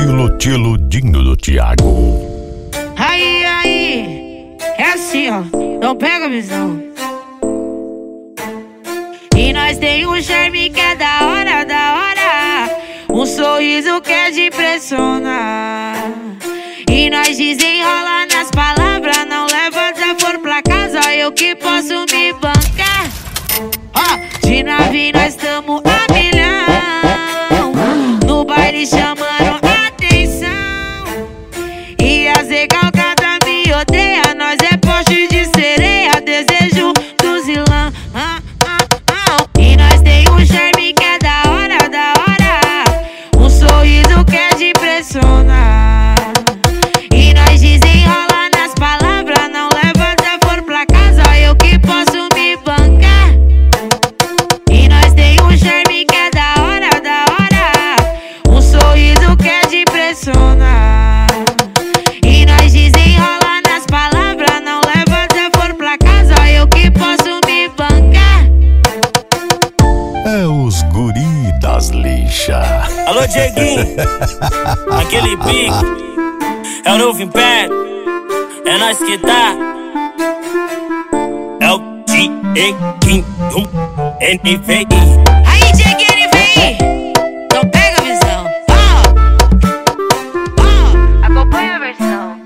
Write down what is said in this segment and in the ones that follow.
Tiludinho do Thiago. Aí, é assim, ó, não pega a visão. E nós tem um charme que é da hora, um sorriso que é de impressionar. E nós desenrola nas palavras, não leva desaforo pra casa, eu que posso me bancar. Ó, de nave nós tamo a milhão, no baile chamando atenção. E as recalcadas me odeia, nós é poste de sereia, desejo do zilão. E nós tem um charme que é da hora, um sorriso que é de impressionar. E nós desenrola nas palavras, não leva desaforo pra casa, eu que posso me bancar. E nós tem um charme que é da hora, um sorriso que é de impressionar. E nós desenrola nas palavras, não leva desaforo pra casa, eu que posso me bancar. É os guri das lixas. Alô, Dieguinho, aquele pique é o novo império, é nós que tá. É o Dieguinho, NVI. Aí, Dieguinho, vem, não pega a visão. Acompanha a versão.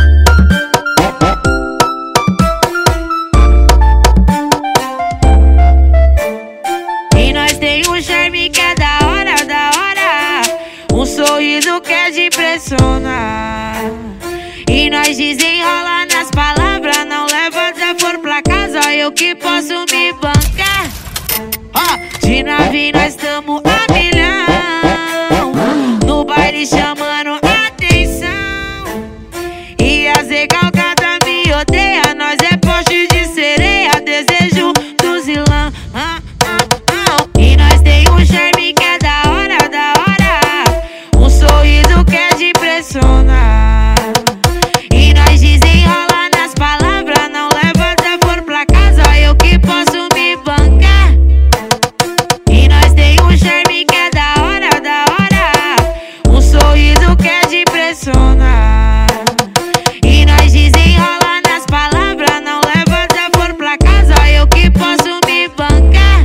E nós tem um charme que é da hora, um sorriso que é de impressionar. E nós desenrola nas palavras, não leva desaforo pra casa, eu que posso me bancar. Ó, de nave nós tamo a milhão, no baile chamando atenção. E as recalcadas me odeia, nós é poste de sereia, desejo do zilão. E nós tem um charme que é da hora, um sorriso que é de impressionar. E nós desenrola nas palavras, não leva desaforo pra casa, eu que posso me bancar. E nós tem um charme que é da hora, um sorriso que é de impressionar. E nós desenrola nas palavras, não leva desaforo pra casa, eu que posso me bancar.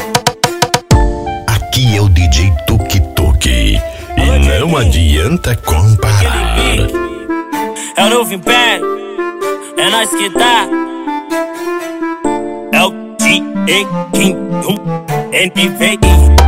Aqui é o DJ Tuki Tuki e não adianta comparar. É o novo império, é nós que tá. É o Dieguinho, NVI.